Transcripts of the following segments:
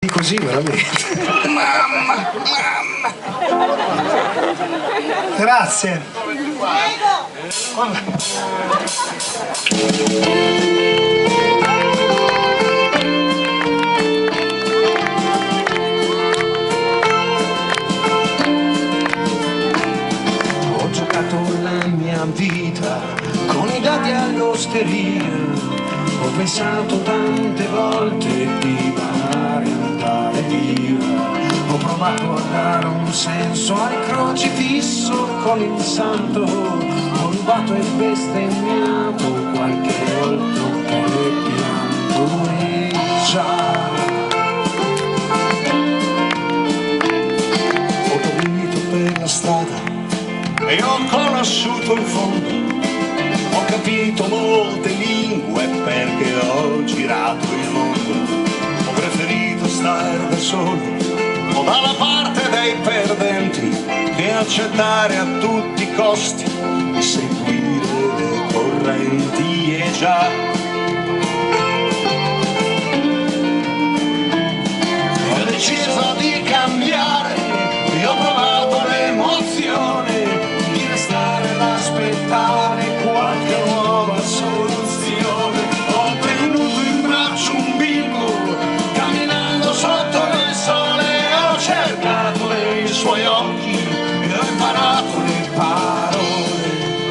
Così veramente. Mamma. Grazie. Ho giocato la mia vita con i dadi all'osteria. Ho pensato tante volte di andare via. Ho provato a dare un senso al crocifisso con il santo. Ho rubato e bestemmiato qualche volta che pianto e già. Ho dormito per la strada e ho conosciuto il fondo. Ho capito molte lingue perché ho girato il mondo. Ho preferito stare da solo o dalla parte dei perdenti che accettare a tutti i costi di seguire le correnti e già. Ho deciso di cambiare e ho provato l'emozione di restare ad aspettare qualche nuova soluzione. Ho tenuto in braccio un bimbo camminando sotto il sole. Ho cercato nei suoi occhi e ho imparato le parole.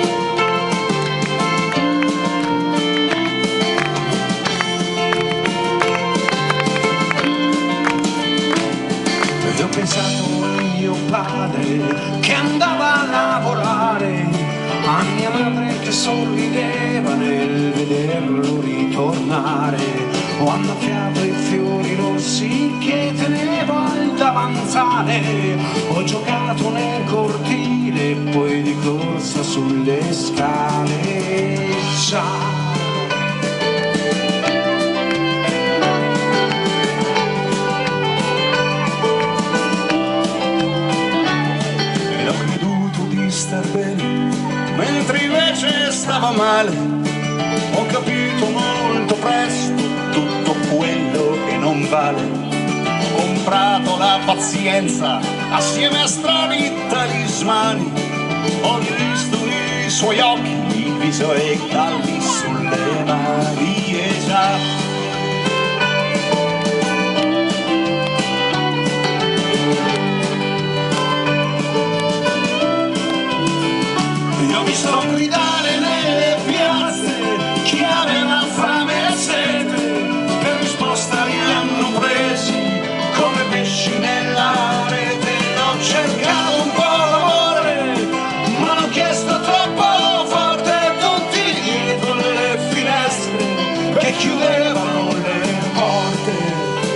E ho pensato a mio padre che andava a lavorare, a mia madre che sorrideva nel vederlo ritornare. Ho annaffiato i fiori rossi che tenevo al davanzale. Ho giocato nel cortile e poi di corsa sulle scale. Già. E ho creduto di star bene mentre invece stava male. Ho capito molto presto tutto quello che non vale. Ho comprato la pazienza assieme a strani talismani. Ho rivisto i suoi occhi, il viso e i calli sulle mani e già. Io mi sto gridare nelle piazze, chi aveva fame e sete, per risposta li hanno presi come pesci nella rete. Ho cercato un po' l'amore, ma l'ho chiesto troppo forte, tutti dietro le finestre che chiudevano le porte.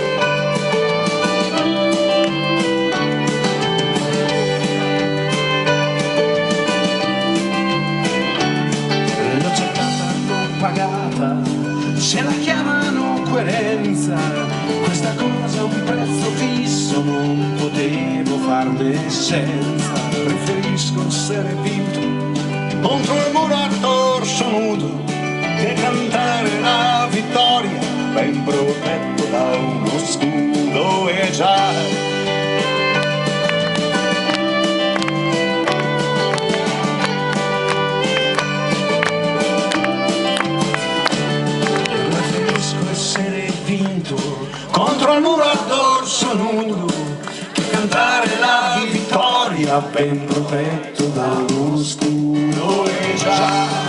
Se la chiamano coerenza, questa cosa è un prezzo fisso, non potevo farne senza. Preferisco essere vinto contro il muro a torso nudo che cantare la vittoria ben protetto da uno scudo e già. Contro il muro a dorso nudo che cantare la vittoria ben protetto da uno scudo e già.